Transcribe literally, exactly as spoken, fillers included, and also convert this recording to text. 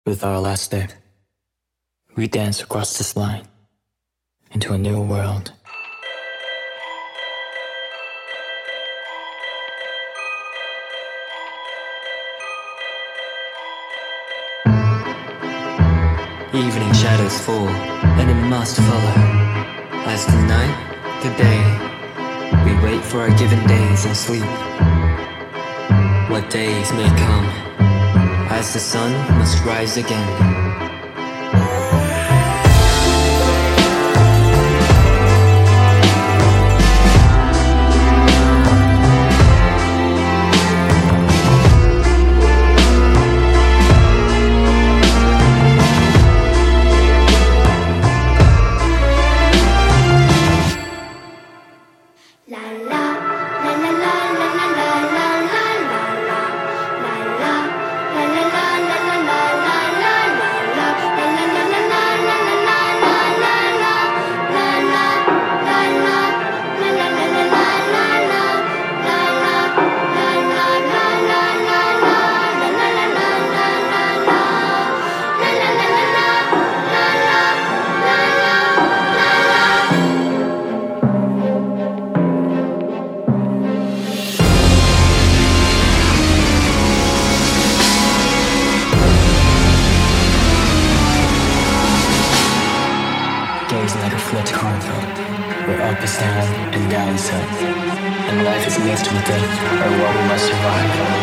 With our last step, we dance across this line into a new world. Evening shadows fall, and it must follow. As the night, the day, we wait for our given days and sleep. What days may come, as the sun must rise again. Days like a flipped carnival, where up is down and down is up, and life is mixed with death, or what we must survive.